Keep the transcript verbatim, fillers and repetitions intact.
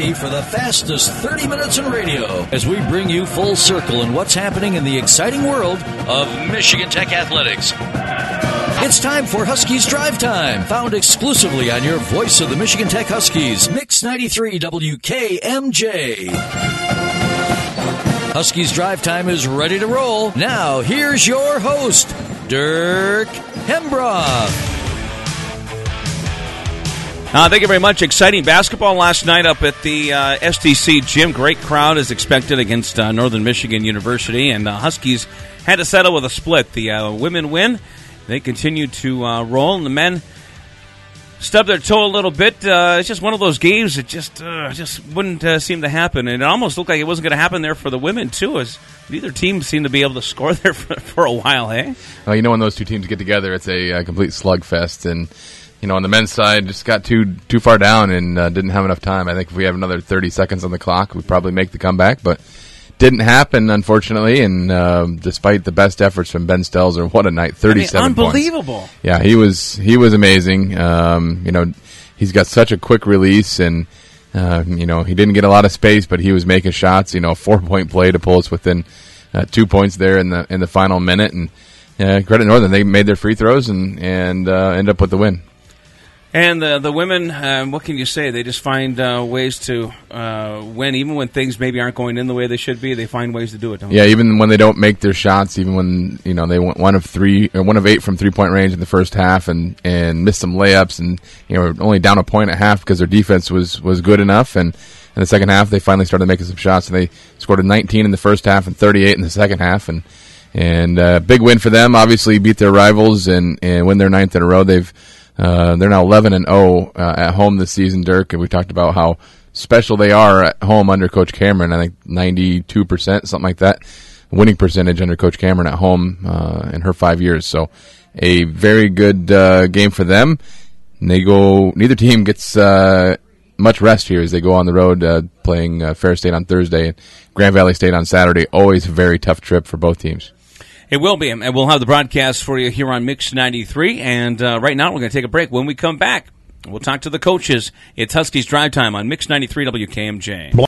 ready for the fastest thirty minutes in radio as we bring you full circle in what's happening in the exciting world of Michigan Tech athletics. It's time for Huskies Drive Time, found exclusively on your voice of the Michigan Tech Huskies, Mix ninety-three W K M J. Huskies Drive Time is ready to roll. Now, here's your host, Dirk Hembroth. Uh, thank you very much. Exciting basketball last night up at the uh, S T C gym. Great crowd is expected against uh, Northern Michigan University, and uh, Huskies had to settle with a split. The uh, women win. They continue to uh, roll, and the men stubbed their toe a little bit. Uh, it's just one of those games that just uh, just wouldn't uh, seem to happen, and it almost looked like it wasn't going to happen there for the women, too, as neither team seemed to be able to score there for, for a while, eh? Well, you know, when those two teams get together, it's a, a complete slugfest, and you know, on the men's side, just got too too far down and uh, didn't have enough time. I think if we have another thirty seconds on the clock, we'd probably make the comeback, but didn't happen, unfortunately. And um, despite the best efforts from Ben Stelzer, what a night! Thirty-seven I mean, unbelievable. points. Yeah, he was he was amazing. Um, you know, he's got such a quick release, and uh, you know, he didn't get a lot of space, but he was making shots. You know, a four point play to pull us within uh, two points there in the in the final minute. And uh, credit Northern, they made their free throws and and uh, end up with the win. And the the women, um, what can you say? They just find uh, ways to uh, win, even when things maybe aren't going in the way they should be. They find ways to do it. Don't yeah, they? Even when they don't make their shots, even when you know they went one of three or one of eight from three point range in the first half, and, and missed some layups, and you know only down a point and a half because their defense was, was good enough. And in the second half, they finally started making some shots, and they scored a nineteen in the first half and thirty-eight in the second half, and and uh, big win for them. Obviously, beat their rivals and, and win their ninth in a row. They've Uh, they're now eleven and oh uh, at home this season, Dirk, and we talked about how special they are at home under Coach Cameron. I think ninety-two percent, something like that, winning percentage under Coach Cameron at home uh, in her five years. So a very good uh, game for them. And they go. Neither team gets uh, much rest here as they go on the road, uh, playing uh, Ferris State on Thursday and Grand Valley State on Saturday. Always a very tough trip for both teams. It will be, and we'll have the broadcast for you here on Mix ninety-three, and uh, right now we're going to take a break. When we come back, we'll talk to the coaches. It's Huskies Drive Time on Mix ninety-three W K M J.